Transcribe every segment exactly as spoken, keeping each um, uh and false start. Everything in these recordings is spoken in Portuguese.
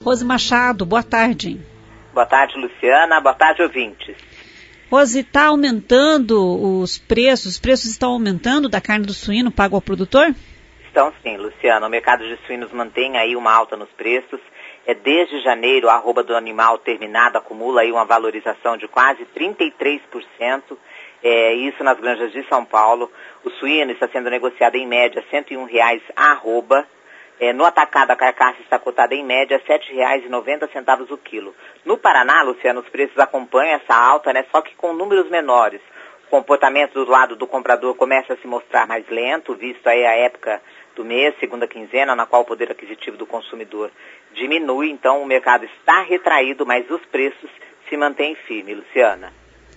Rose Machado, boa tarde. Boa tarde, Luciana. Boa tarde, ouvintes. Rose, está aumentando os preços? Os preços estão aumentando da carne do suíno pago ao produtor? Estão sim, Luciana. O mercado de suínos mantém aí uma alta nos preços. É desde janeiro, a arroba do animal terminado acumula aí uma valorização de quase trinta e três por cento. É, isso nas granjas de São Paulo. O suíno está sendo negociado em média cento e um reais a arroba. É, no atacado, a carcaça está cotada em média sete reais e noventa centavos o quilo. No Paraná, Luciano, os preços acompanham essa alta, né, só que com números menores. O comportamento do lado do comprador começa a se mostrar mais lento, visto aí a época do mês, segunda quinzena, na qual o poder aquisitivo do consumidor diminui. Então, o mercado está retraído, mas os preços se mantêm firmes, Luciana.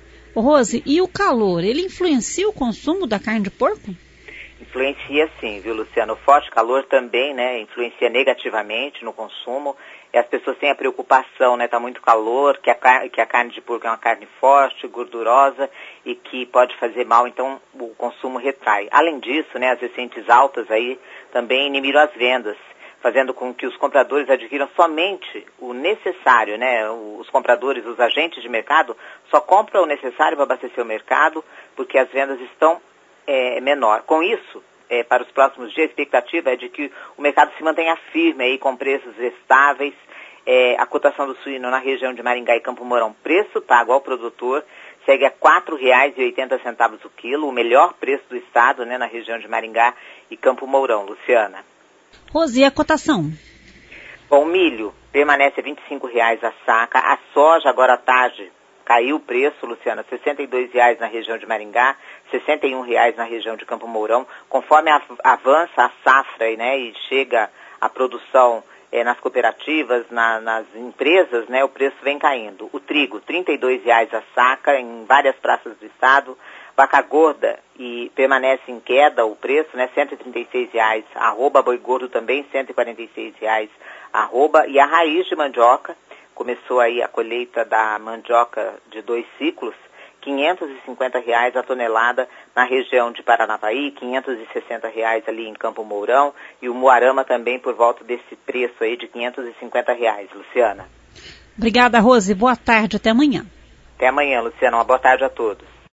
Ô Rose, e o calor, ele influencia o consumo da carne de porco? Influencia sim, viu, Luciano? O forte calor também, né, influencia negativamente no consumo. E as pessoas têm a preocupação, né, tá muito calor, que a, car- que a carne de porco é uma carne forte, gordurosa e que pode fazer mal, então o consumo retrai. Além disso, né, as recentes altas aí também inibem as vendas, fazendo com que os compradores adquiram somente o necessário, né, os compradores, os agentes de mercado, só compram o necessário para abastecer o mercado, porque as vendas estão É, menor. Com isso, é, para os próximos dias, a expectativa é de que o mercado se mantenha firme aí, com preços estáveis. É, a cotação do suíno na região de Maringá e Campo Mourão, preço pago ao produtor, segue a quatro reais e oitenta centavos o quilo, o melhor preço do estado, né, na região de Maringá e Campo Mourão, Luciana. Rose, e a cotação? Bom, o milho permanece a vinte e cinco reais a saca, a soja agora à tarde caiu o preço, Luciana, sessenta e dois reais na região de Maringá, sessenta e um reais na região de Campo Mourão. Conforme av- avança a safra, né, e chega a produção eh, nas cooperativas, na, nas empresas, né, o preço vem caindo. O trigo, trinta e dois reais a saca em várias praças do estado. Vaca gorda e permanece em queda o preço, né, cento e trinta e seis reais. Arroba boi gordo também, cento e quarenta e seis reais. Arroba, e a raiz de mandioca, começou aí a colheita da mandioca de dois ciclos, quinhentos e cinquenta reais a tonelada na região de Paranavaí, quinhentos e sessenta reais ali em Campo Mourão, e o Moarama também por volta desse preço aí de quinhentos e cinquenta reais, Luciana. Obrigada, Rose. Boa tarde, até amanhã. Até amanhã, Luciana. Uma boa tarde a todos.